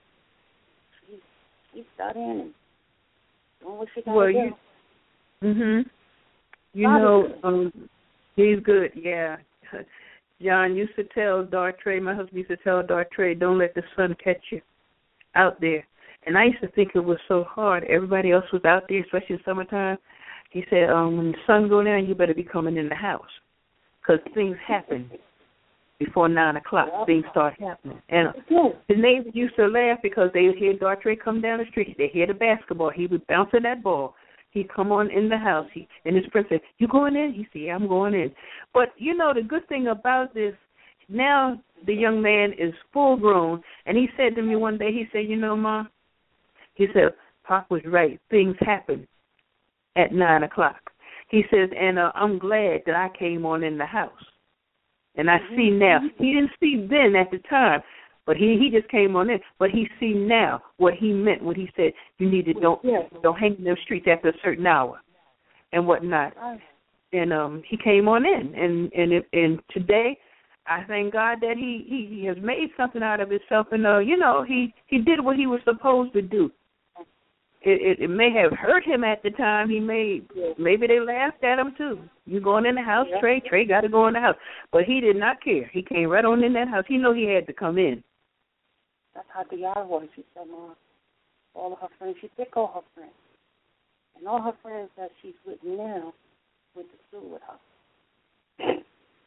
she's, she's studying and doing what she got to Well, do. you, mhm. You God know, is good. um, he's good. Yeah. John used to tell Dartrey, my husband used to tell Dartrey, don't let the sun catch you out there. And I used to think it was so hard. Everybody else was out there, especially in summertime. He said, um, when the sun go down, you better be coming in the house because things happen before nine o'clock. Things start happening. And his neighbors used to laugh because they would hear Dartrey come down the street. They hear the basketball. He would bounce in that ball. He'd come on in the house. He, and his friend said, you going in? He said, yeah, I'm going in. But, you know, the good thing about this, now the young man is full grown, and he said to me one day, he said, you know, Mom, he said, Pop was right. Things happen at nine o'clock. He says, and uh, I'm glad that I came on in the house. And I see now. He didn't see then at the time, but he, he just came on in. But he see now what he meant when he said you need to don't don't hang in them streets after a certain hour and whatnot. And um, he came on in, and and it, and today I thank God that he, he, he has made something out of himself, and uh, you know he, he did what he was supposed to do. It, it it may have hurt him at the time. He may maybe they laughed at him too. You going in the house, Trey? Trey got to go in the house, but he did not care. He came right on in that house. He knew he had to come in. That's how Diara was. She said, Mom, all of her friends, she picked all her friends. And all her friends that she's with now went to school with her.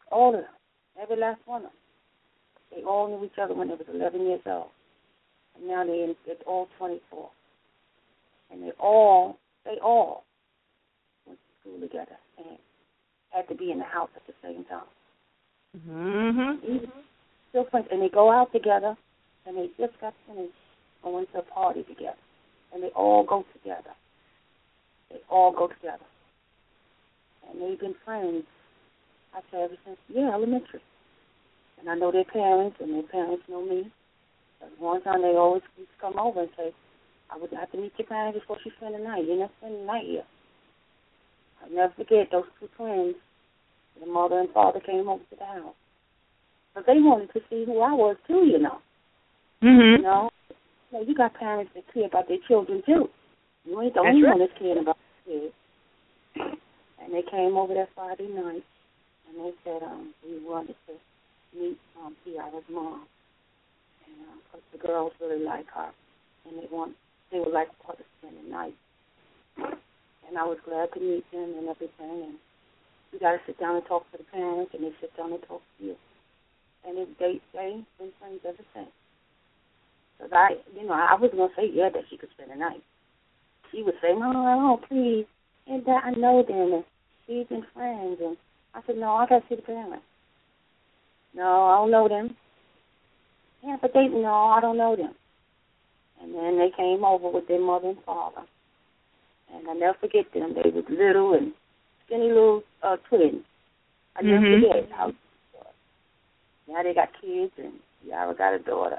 all of them, every last one of them. They all knew each other when they was eleven years old. And now they in, they're all twenty-four. And they all, they all went to school together and had to be in the house at the same time. Mm-hmm. Still friends. And they go out together, and they just got finished and went to a party together. And they all go together. They all go together. And they've been friends, I say, ever since, yeah, elementary. And I know their parents, and their parents know me. And one time they always used to come over and say, I would have to meet your parents before she spend the night. You're not spending the night here. I'll never forget those two twins. The mother and father came over to the house. But they wanted to see who I was, too, you know. Mm-hmm. You know? You know, you got parents that care about their children, too. You ain't the That's only right. one that's caring about their kids. And they came over that Friday night, and they said um, we wanted to meet um, Tiara's mom. And uh, the girls really like her, and they want they would like her to spend the night. And I was glad to meet them and everything. And you got to sit down and talk to the parents, and they sit down and talk to you. And it, they they've been friends ever since. Because I, you know, I was gonna say yeah that she could spend the night. She would say, "Mom, oh please," and that I know them, and we've been friends. And I said, "No, I got to see the parents." No, I don't know them. Yeah, but they, no, I don't know them. And then they came over with their mother and father. And I never forget them. They was little and skinny little uh, twins. I never Mm-hmm. forget how they were. Now they got kids, and Yara got a daughter.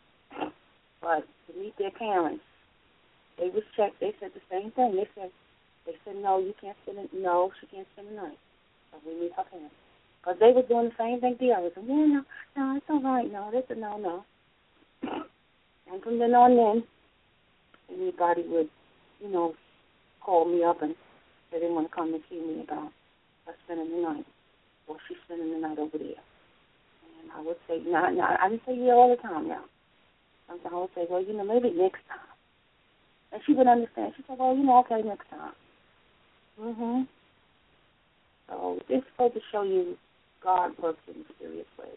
But to meet their parents, they was checked. They said the same thing. They said, they said, no, you can't spend it. No, she can't spend the night. So we meet her parents. Because they were doing the same thing the others. And, yeah, no, no, it's all right. No, they said, no, no. And from then on then, anybody would, you know, call me up and say they want to come and see me about us spending the night. Or she's spending the night over there. And I would say, no, no, I didn't say yeah all the time now. Sometimes I would say, well, you know, maybe next time. And she would understand. She said, well, you know, okay, next time. Mm-hmm. So this goes to show you God works in mysterious ways.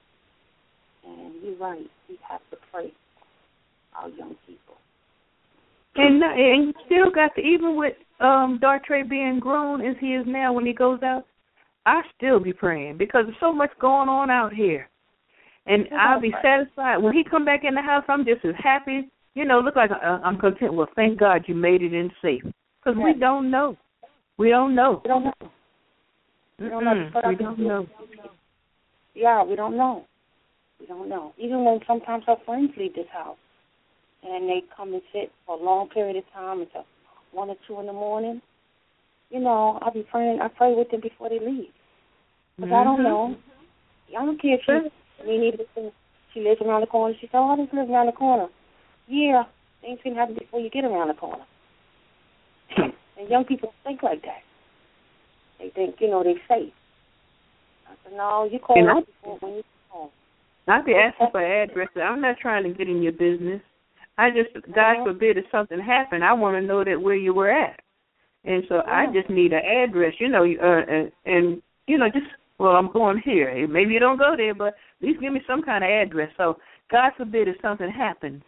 And you're right. We have to pray for our young people. And uh, and you still got to, even with um, Dartre being grown as he is now when he goes out, I still be praying because there's so much going on out here. And I'll be satisfied. When he come back in the house, I'm just as happy. You know, look like uh, I'm content. Well, thank God you made it in safe. Because we don't know. We don't know. We don't know. We don't know. We don't know. Yeah, we don't know. We don't know. Even when sometimes our friends leave this house and they come and sit for a long period of time until one or two in the morning, you know, I'll be praying. I pray with them before they leave. Because mm-hmm. I don't know. I don't care if she, I mean, even if she lives around the corner. She said, oh, I just live around the corner. Yeah, things can happen before you get around the corner. And young people think like that. They think, you know, they're safe. I said, no, you call you know, before when you call. I'd be asking for addresses. I'm not trying to get in your business. I just, God forbid, if something happened, I want to know that where you were at. And so yeah. I just need an address, you know, uh, and, and, you know, just, well, I'm going here. Maybe you don't go there, but at least give me some kind of address. So God forbid if something happens,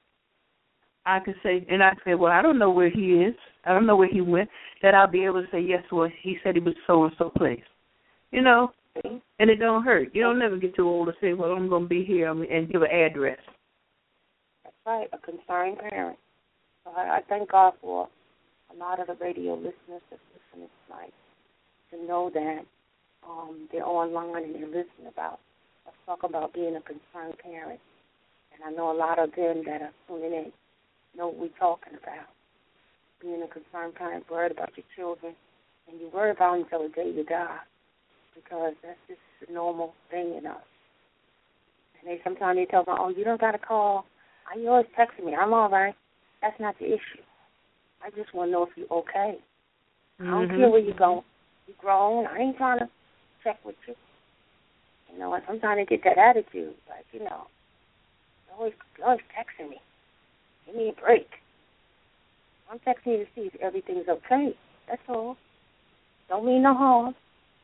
I can say, and I say, well, I don't know where he is. I don't know where he went. That I'll be able to say, yes, well, he said he was so-and-so place. You know, and it don't hurt. You don't never get too old to say, well, I'm going to be here and give an address. That's right, a concerned parent. So I, I thank God for a lot of the radio listeners that listen tonight to know that um, they're online and they're listening about, let's talk about being a concerned parent. And I know a lot of them that are tuning in know what we're talking about. Being a concerned parent, worried about your children, and you worry about them until the day you die, because that's just a normal thing in us. And they sometimes they tell me, oh, you don't got to call. I, you always texting me. I'm all right. That's not the issue. I just want to know if you're okay. Mm-hmm. I don't care where you're going. You're grown. I ain't trying to check with you. You know, and sometimes they get that attitude, like, you know, you're always, you're always texting me. Give me a break. I'm texting you to see if everything's okay. That's all. Don't mean no harm.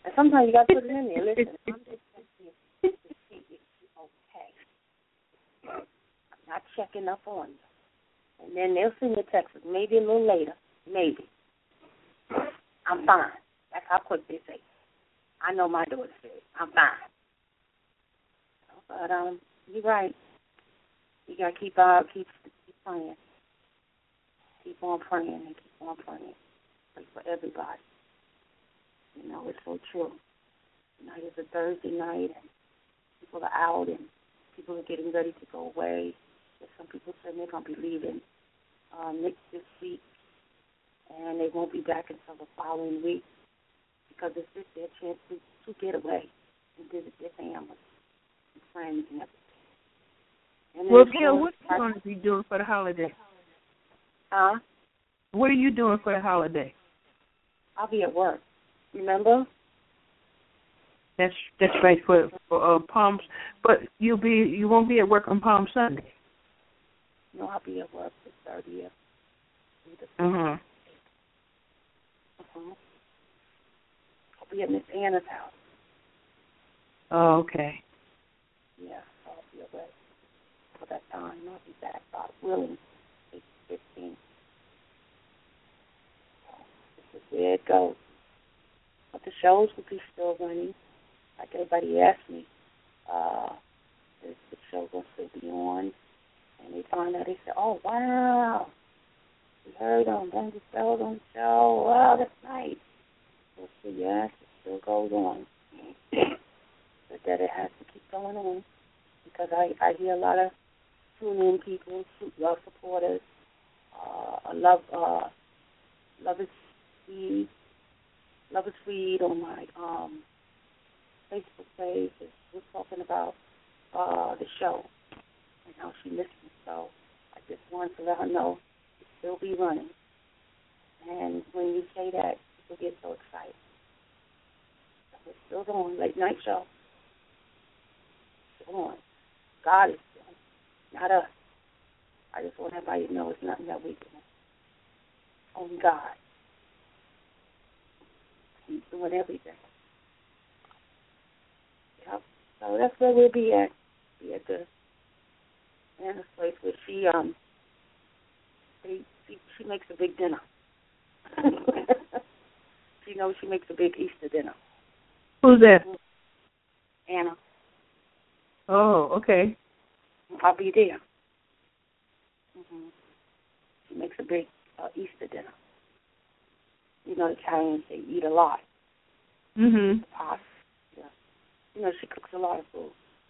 And sometimes you got to put it in there. Listen, I'm just checking to see if you're okay. I'm not checking up on you. And then they'll send you a text maybe a little later, maybe. I'm fine. That's how quick they say. I know my daughter said, I'm fine. But um, you're right. You got to keep out, keep, keep praying. Keep on praying and keep on praying. Pray for everybody. You know, it's so true. Tonight is a Thursday night, and people are out, and people are getting ready to go away. There's some people saying they're going to be leaving uh, next this week, and they won't be back until the following week because it's just their chance to, to get away and visit their families and friends and everything. And well, Gail, what are you going to be doing for the holiday? Huh? What are you doing for the holiday? I'll be at work. Remember? That's that's right for for uh, Palms, but you'll be you won't be at work on Palm Sunday. No, I'll be at work the thirtieth. Uh huh. Uh-huh. I'll be at Miss Anna's house. Oh, okay. Yeah, so I'll be away for that time. I'll be back, God willing, eight fifteen. So this is where it goes. But the shows will be still running. Like everybody asked me, uh, is the show going to still be on? And they found out, they said, oh, wow, we heard on Brandy Spells on the show. Wow, that's nice. So, so yes, it still goes on. But that it has to keep going on because I, I hear a lot of tune-in people, love supporters, uh, love, uh, love is sweet, love is sweet on my um, Facebook page. We're talking about uh, the show and how she listens. So I just wanted to let her know it still be running. And when you say that, people get so excited. So it's still going. Late night show. Still on. God is still, not us. I just want everybody to know it's nothing that we do. Only God. He's doing everything. Yep. So that's where we'll be at. Be at the Anna's place where she um she, she, she makes a big dinner. She knows she makes a big Easter dinner. Who's that? Anna. Oh, okay. I'll be there. Mm-hmm. She makes a big uh, Easter dinner. You know, the Italians, they eat a lot. Mm-hmm. Pasta. Yeah. You know, she cooks a lot of food.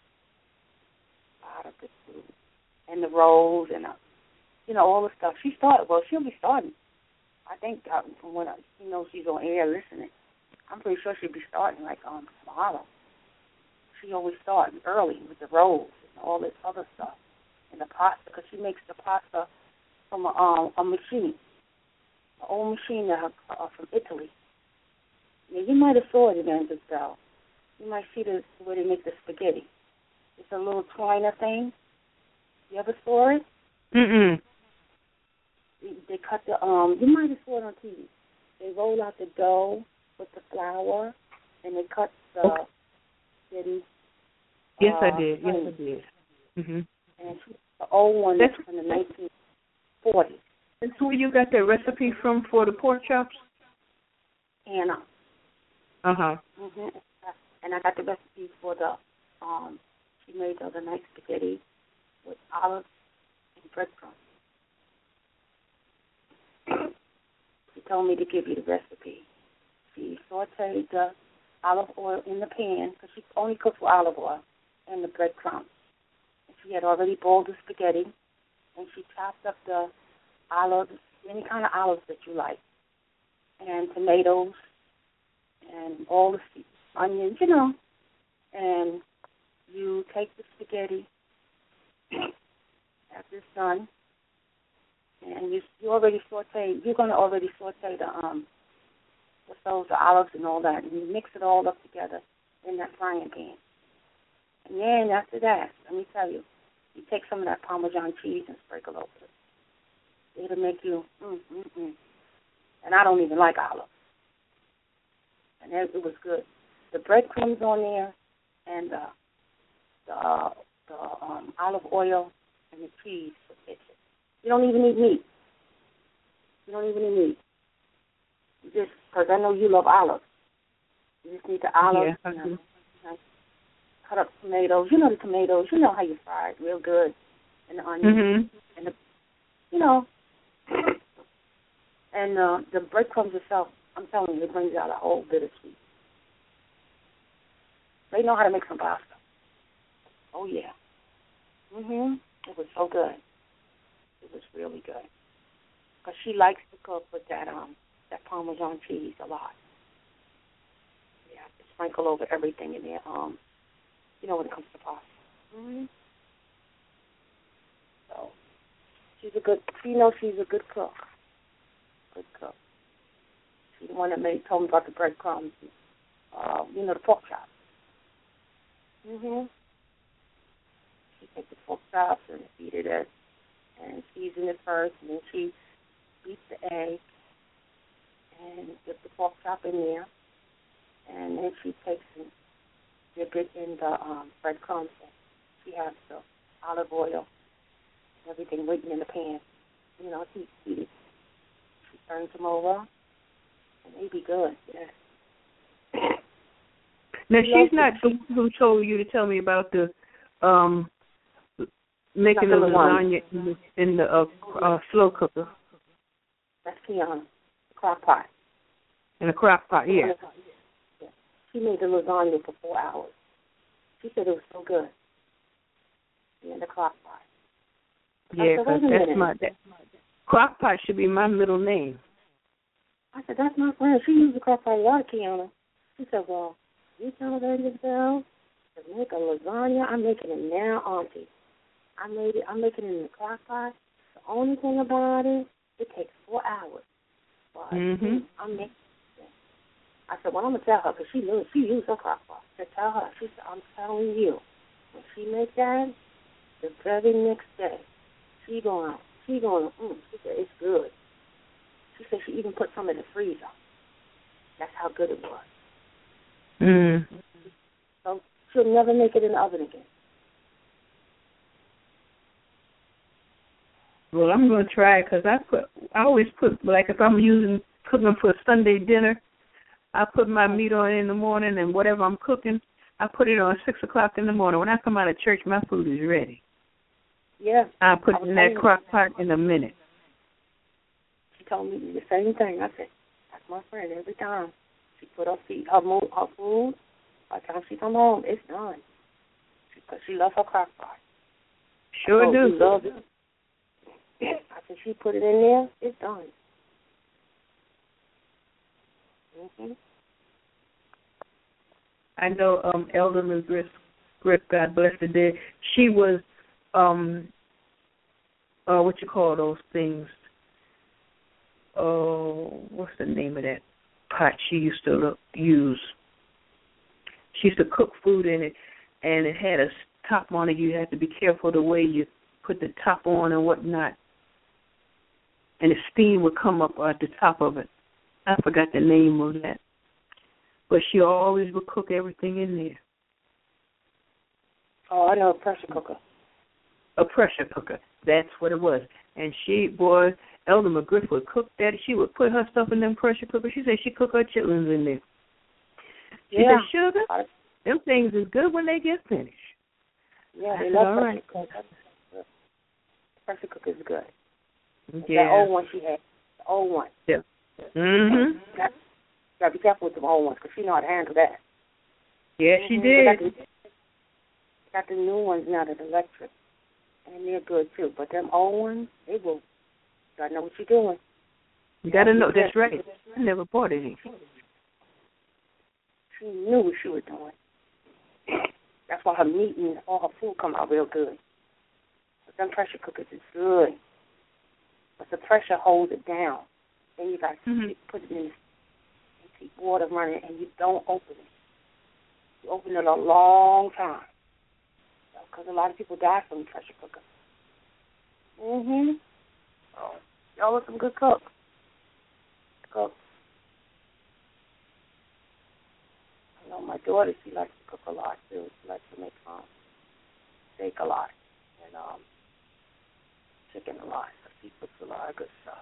A lot of good food. And the rolls and, uh, you know, all the stuff. She started, well, she'll be starting. I think uh, from when I, you know, she's on air listening, I'm pretty sure she'll be starting like um, tomorrow. She always starts early with the rolls and all this other stuff. And the pasta, because she makes the pasta from a, um, a machine. An old machine that uh, from Italy. Yeah, you might have saw it in Andrew. You might see the where they make the spaghetti. It's a little twiner thing. You ever saw it? Mm-mm. They cut the um. You might have saw it on T V. They roll out the dough with the flour, and they cut the Okay. spaghetti. Yes, uh, I did. Yes, honey. I did. Mm-hmm. And she, the old one That's from the nineteen forties. That's where you got that recipe from for the pork chops? Anna. Uh-huh. Mhm. And I got the recipe for the um. She made the other night spaghetti with olives and breadcrumbs. She told me to give you the recipe. She sauteed the olive oil in the pan because she only cooks with olive oil and the breadcrumbs. And she had already boiled the spaghetti, and she chopped up the olives, any kind of olives that you like, and tomatoes, and all the onions, you know. And you take the spaghetti after it's done, and you you already saute. You're going to already saute the um, what's those the olives and all that, and you mix it all up together in that frying pan. And then after that, let me tell you, you take some of that Parmesan cheese and sprinkle over it. It'll make you mm mm mm. And I don't even like olives, and it, it was good. the breadcrumbs on there, and the the, uh, the um, olive oil and the cheese for kitchen. You don't even need meat. You don't even need meat. You just, because I know you love olives. You just need the olives. Yeah, you know, you know, cut up tomatoes. You know the tomatoes. You know how you fry it real good. And the onions. Mm-hmm. And the, you know. And uh, the breadcrumbs itself, I'm telling you, it brings out a whole bit of sweet. They know how to make some pasta. Oh, yeah. Mm-hmm. It was so good. It was really good. Because she likes to cook with that um that Parmesan cheese a lot. Yeah, sprinkle over everything in there. Um, you know when it comes to pasta. Mm-hmm. So she's a good. She knows she's a good cook. Good cook. She's the one that made told me about the breadcrumbs. Uh, you know the pork chops. Mhm. She takes the pork chops and eat it as and season it first, and then she beats the egg and gets the pork chop in there, and then she takes and dip it in the um, breadcrumbs. She has the olive oil and everything waiting in the pan. You know, she eat it. She turns them over, and they be good. Yeah. Now She she's loves not the one who told you to tell me about the um making the Not the lasagna in the, in the uh, uh, slow cooker That's Kiana, the crock pot. in a crock pot. Yeah. Yeah. She made the lasagna for four hours. She said it was so good. In the crock pot. Yeah, said, because "Wait a that's minute." my that, crock pot should be my middle name. I said, that's my friend. She used the crock pot a lot, Kiana. She said, well, you tell her yourself to make a lasagna. I'm making it now, Auntie. I made it. I'm making it in the crock pot. The only thing about it, it takes four hours. But Mm-hmm. I'm making it. I said, well, I'm going to tell her because she knew she used her crock pot. I said, tell her. She said, I'm telling you, when she make that, the very next day, she going, she going, mm, she said, it's good. She said she even put some in the freezer. That's how good it was. Mm. So she'll never make it in the oven again. Well, I'm going to try it because I put, I always put, like if I'm using, cooking for a Sunday dinner, I put my meat on in the morning and whatever I'm cooking, I put it on six o'clock in the morning. When I come out of church, my food is ready. Yeah. I put I it in that crock pot in a minute. She told me the same thing. I said, that's my friend every time. She put her feet, her, mo- her food, by the time she come home, it's done. Because she, she loves her crock pot. Sure do. She loves it. I said, she put it in there, it's done. Mm-hmm. I know um, Elder McGriff, Griff, God bless her dead, she was, um, uh, what you call those things? Oh, what's the name of that pot she used to look, use? She used to cook food in it, and it had a top on it. You had to be careful the way you put the top on and whatnot. And the steam would come up at the top of it. I forgot the name of that. But she always would cook everything in there. Oh, I know, a pressure cooker. A pressure cooker. That's what it was. And she, boy, Elder McGriff would cook that. She would put her stuff in them pressure cookers. She said she cooked her chitlins in there. She Yeah. said, sugar, them things is good when they get finished. Yeah, I they said, love all pressure right. cookers. Pressure cooker is good. Yeah. That old one she had, the old one. Yeah. Mm-hmm. You got, you got to be careful with the old ones because she know how to handle that. Yeah, she mm-hmm. did. Got the, got the new ones now that are electric, and they're good too. But them old ones, they will. You got to know what you're doing. You got to know. That's right. I never bought any. She knew what she was doing. That's why her meat and all her food come out real good. But them pressure cookers is good. But the pressure holds it down. Then you got to mm-hmm. put it in and keep water running, and you don't open it. You open it a long time. Because a lot of people die from the pressure cooker. Mm-hmm. Oh, y'all are some good cooks. Cooks. I know my daughter, she likes to cook a lot, too. She likes to make um, steak a lot and um, chicken a lot. So she cooks a lot of good stuff.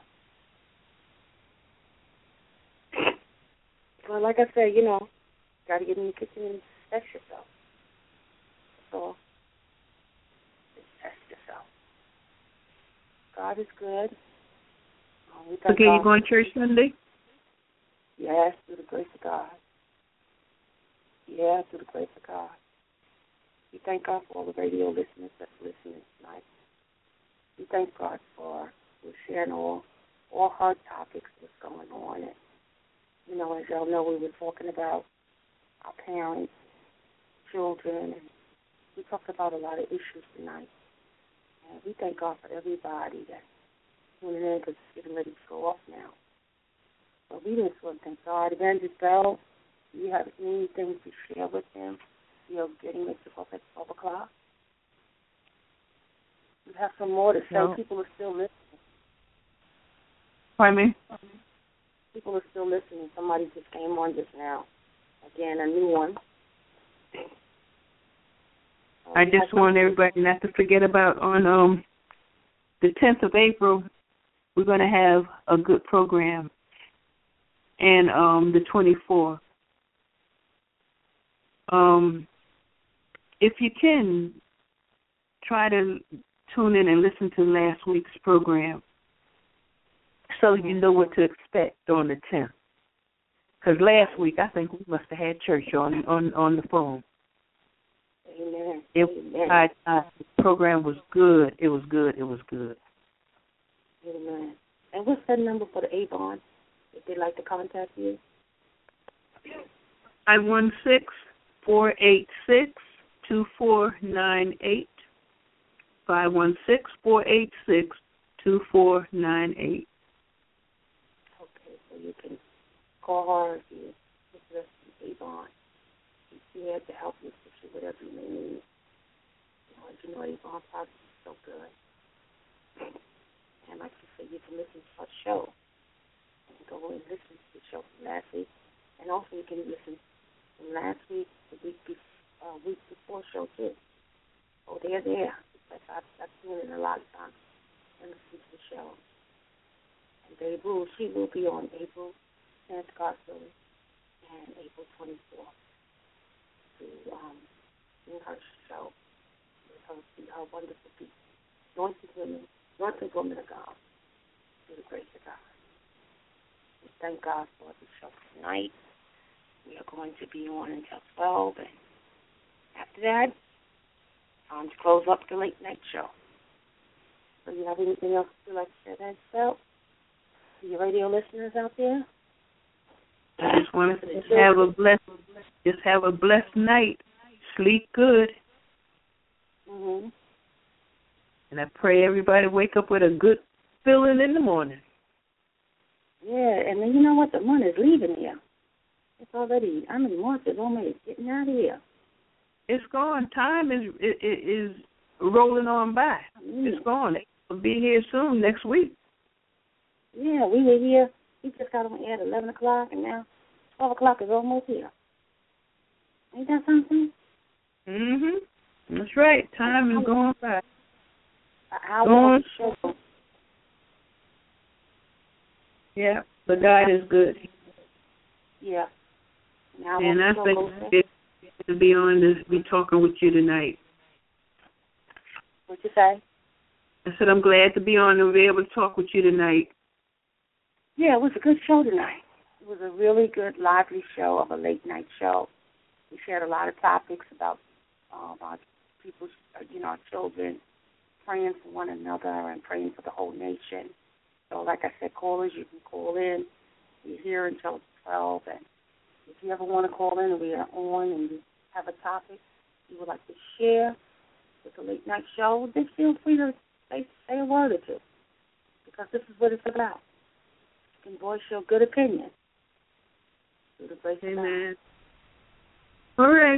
Well, like I said, you know, got to get in the kitchen and test yourself. That's all. Just test yourself. God is good. Um, we thank Okay, God. you going to church Sunday? Yes, through the grace of God. Yeah, through the grace of God. We thank God for all the radio listeners that's listening tonight. We thank God for we're sharing all all hard topics that's going on. And, you know, as y'all know, we were talking about our parents, children, and we talked about a lot of issues tonight. And we thank God for everybody that's tuning in because it's getting ready to go off now. But we just want to thank God. Evangelist Bell, do you have anything to share with him? You're getting ready to go at twelve o'clock. You have some more to say. No. People are still listening. Pardon me? People are still listening. Somebody just came on just now. Again, a new one. Uh, I just want everybody not to forget about on um the tenth of April, we're going to have a good program. And um, the twenty-fourth. Um, if you can, try to tune in and listen to last week's program so you know what to expect on the tenth. Because last week, I think we must have had church on, on, on the phone. Amen. It, Amen. I, I, the program was good. It was good. It was good. Amen. And what's that number for the Avon, if they'd like to contact you? five one six, four eight six, two four nine eight. five one six, four eight six, two four nine eight. Okay, so you can call her if you interested in Avon. She's here to help you with whatever you may need. You know, as you know, Avon products is so good. And like you said, you can listen to our show. And go and listen to the show from last week. And also you can listen from last week, the week before, uh, week before show too. Oh, they're there. Because I've, I've seen it a lot of times and listen to the show. And Babe Ruth, she will be on April tenth, God willing, and April twenty-fourth to um, in her show with her, her wonderful people, anointed women, anointed women of God, through the grace of God. We thank God for the show tonight. We are going to be on until twelve, and after that, time to close up the late night show. So you have anything else you'd like to share that about? To your radio listeners out there? I just want to have a blessed, just have a blessed night. Sleep good. Mm-hmm. And I pray everybody wake up with a good feeling in the morning. Yeah, and then you know what? The month is leaving here. It's already, I mean, March is almost getting out of here. It's gone. Time is is, is rolling on by. Mm. It's gone. It'll be here soon, next week. Yeah, we were here. We just got on air at eleven o'clock, and now twelve o'clock is almost here. Ain't that something? Mm-hmm. That's right. Time is going by. How Going. show? Yeah, but God is good. Yeah. Now And I show think goes it's to be on this, be talking with you tonight. What you say? I said I'm glad to be on and be able to talk with you tonight. Yeah, it was a good show tonight. It was a really good, lively show of a late-night show. We shared a lot of topics about um, our people, you know, our children, praying for one another and praying for the whole nation. So, like I said, callers, you can call in. We're here until twelve, and if you ever want to call in and we are on and you have a topic you would like to share with the late-night show, then feel free to say, say a word or two, because this is what it's about. You can voice your good opinion through the grace of God. Amen. All right.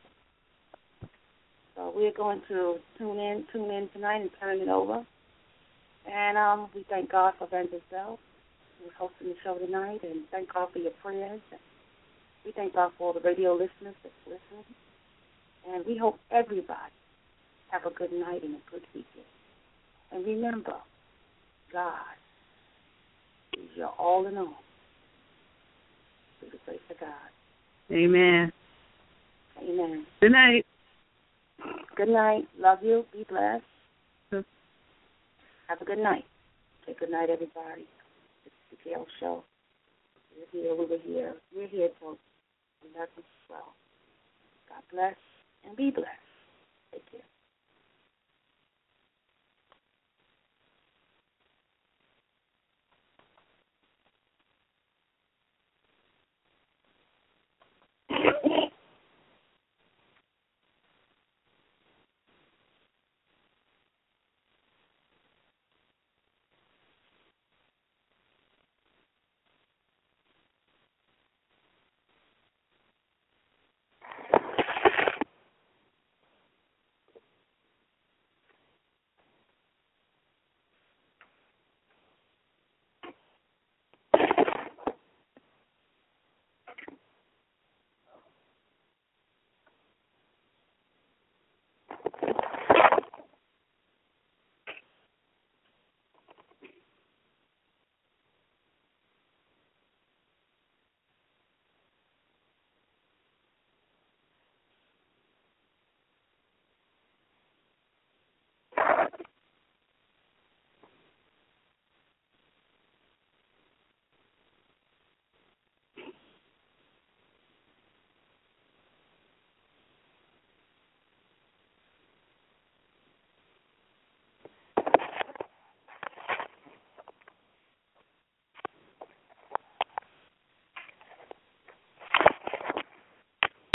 So we're going to tune in, tune in tonight and turn it over. And um, we thank God for Evangelist Bell, who's hosting the show tonight, and thank God for your prayers. We thank God for all the radio listeners that's listening. And we hope everybody have a good night and a good weekend. And remember, God is your all in all. Through the grace of God. Amen. Amen. Good night. Good night. Love you. Be blessed. Good. Have a good night. Okay, good night, everybody. It's the Gail Show. We're here. We were here. We're here till eleven twelve. God bless and be blessed. Take care.